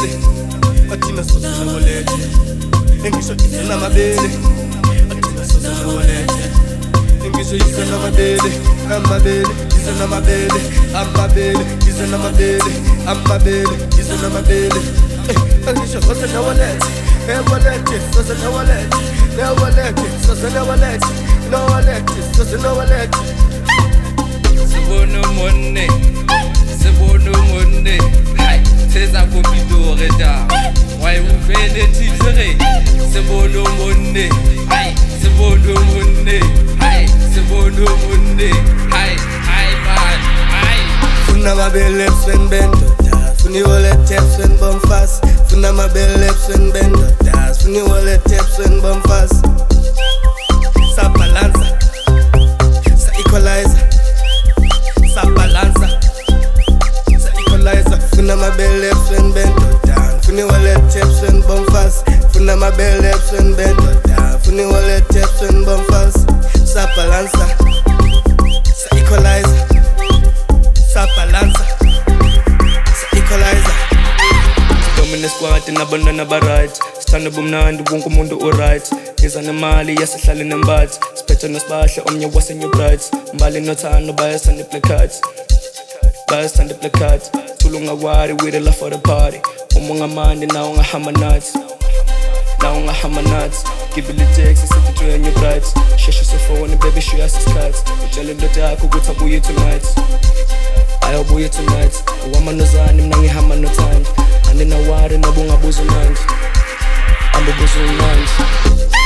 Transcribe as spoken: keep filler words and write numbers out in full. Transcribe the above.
mabele athina soze nawalethe engisho yize namabele athina soze nawalethe engisho yize namabele amabele yize namabele amabele yize namabele amabele yize namabele engisho soze nawalethe ewalethe soze nawalethe nawalethe soze nawalethe nawalethe soze nawalethe Sebono monne, sebono monne, hai, teza kompidore da, wai uvele tizere. Sebono monne, hai, sebono monne, hai, sebono monne, hai, hai man, hai. Funa mabele ebusweni bendoda, funa iwallet ebusweni bomfazi. Funa mabele ebusweni bendoda, funa iwallet ebusweni bomfazi. Sabalansa, sa-equalizer, sabalansa, sa-equalizer. Funa mabele ebusweni bendoda, funa iwallet ebusweni bomfazi. Funa mabele ebusweni bendoda, funa iwallet ebusweni bomfazi. Sabalansa, sa-equalizer, sabalansa, sa-equalizer. Domine squad nabantwana ba-right, sithanda ubumnandi wonke umuntu u-right. Ngiza nemali yasihlale nembathi, siphethe nosibahle omnye wase-New Bright. Mbali nothando bayasithanda i-blackhearts, bayasithanda i-blackhearts. Thula ungawari with a love for the party. Uma ungamandi nawe ungahamba nathi, nawe ungahamba nathi. Gibele itaxi sithi to New Bright. Sheshe sifone baby shuya sisikhathi. Utshele indoda yakho ukuthi abuye tonight, ayabuye tonight. Uwama nozani mina ngihamba nothando. Andinawari noba ungabuza unandi, ambubuza unandi.